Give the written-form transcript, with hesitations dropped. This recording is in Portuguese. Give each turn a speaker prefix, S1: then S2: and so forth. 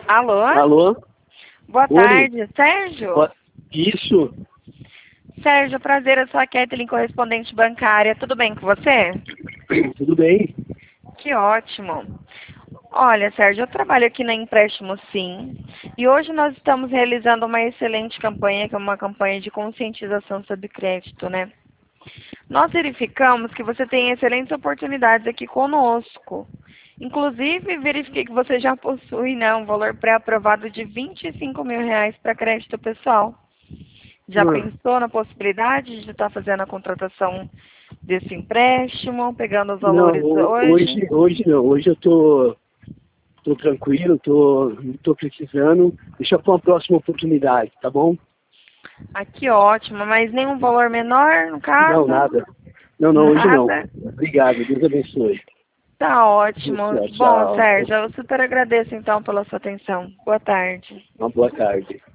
S1: Alô?
S2: Alô?
S1: Boa
S2: Oi?
S1: tarde, Sérgio?
S2: Isso.
S1: Sérgio, prazer, eu sou a Kathleen, correspondente bancária. Tudo bem com você?
S2: Tudo bem?
S1: Que ótimo. Olha, Sérgio, eu trabalho aqui na Empréstimo Sim, e hoje nós estamos realizando uma excelente campanha, que é uma campanha de conscientização sobre crédito, né? Nós verificamos que você tem excelentes oportunidades aqui conosco. Inclusive, verifiquei que você já possui, né, um valor pré-aprovado de R$ 25.000 para crédito pessoal. Já pensou na possibilidade de estar fazendo a contratação desse empréstimo, pegando os
S2: Não,
S1: valores hoje?
S2: hoje não. Hoje eu tô tranquilo, não tô precisando. Deixa para uma próxima oportunidade, tá bom?
S1: Ah, que ótimo, mas nenhum valor menor, no
S2: Não,
S1: caso?
S2: nada. Não, hoje não.
S1: Nada?
S2: Obrigado, Deus abençoe.
S1: Tá ótimo.
S2: Tchau,
S1: Bom,
S2: tchau.
S1: Sérgio, eu super agradeço então pela sua atenção. Boa tarde.
S2: Uma boa tarde.